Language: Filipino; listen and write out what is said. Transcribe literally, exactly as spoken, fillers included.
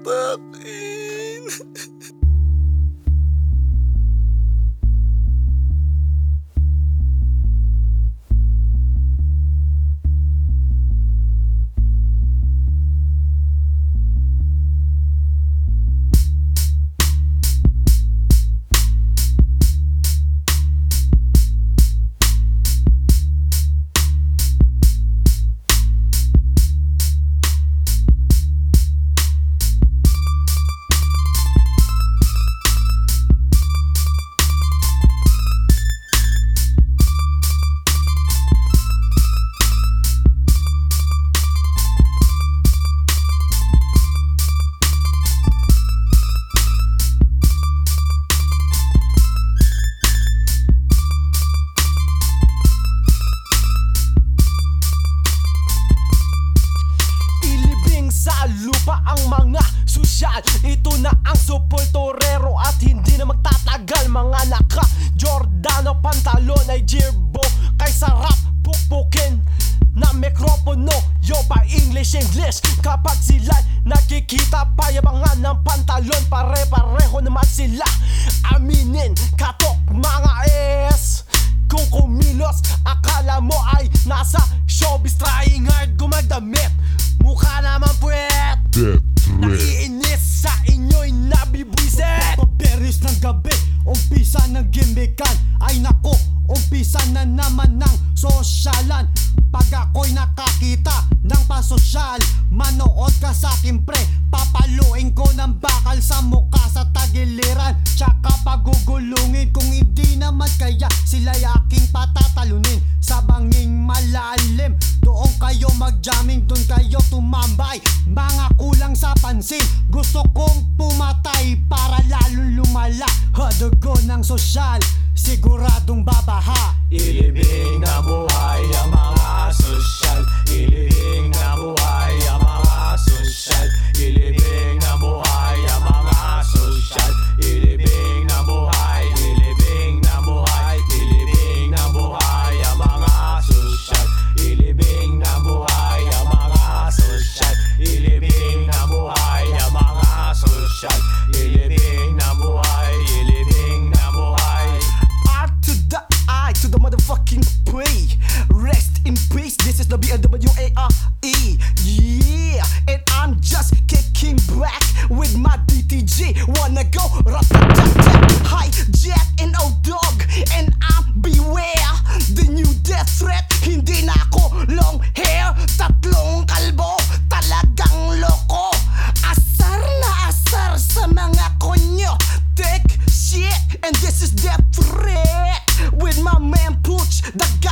akin. Lupa ang mga sosyal, ito na ang supulturero at hindi na magtatagal. Mga naka Giordano pantalon ay jirbo, kay sarap pukpukin na mikropono. Yo pa English English kapag sila nakikita, payabangan ng pantalon, pare-pareho naman sila. Aminin katok mga es, kung kumilos akala mo ay nasa showbiz, trying hard gumagdamit, mukha naman puwet. Naiinis sa inyo'y nabibwisit. Paperis ng gabi, umpisa ng gimmikan. Ay nako, umpisa na naman ng sosyalan. Pag ako'y nakakita ng pasosyal, manood ka sa'kin pre, papaluin ko ng bakal sa mukha sa tagiliran. Tsaka pagugulungin, kung hindi naman kaya sila'y aking patatalunin sa banging malalim. Doon kayo mag-jamming, doon kayo tumambay, mga kulang sa pansin. Gusto kong pumatay para lalong lumala. Hadugo ng sosyal, siguradong babaha. Ilibing na buhay ang mga sosyal. Ilibing na buhay ang mga sosyal. Ilibing na buhay ang mga sosyal. Ilibing na buhay, ilibing na buhay, ilibing na buhay ang mga sosyal. Ilibing na buhay ang mga sosyal. Ilibing na buhay ang mga sosyal. Ilibing na buhay, ilibing na buhay. R to the I to the motherfucking P. Rest in peace, this is the B L W A R E. Yeah, and I'm just kicking back with my D T G. Wanna go rat-a-tat-tat, hi Jet and O-Dog, and I'm beware the new death threat. Hindi na ako long hair, tatlong kalbo, talagang loko. Asar na asar sa mga konyo, take shit, and this is death threat with my man Pooch, the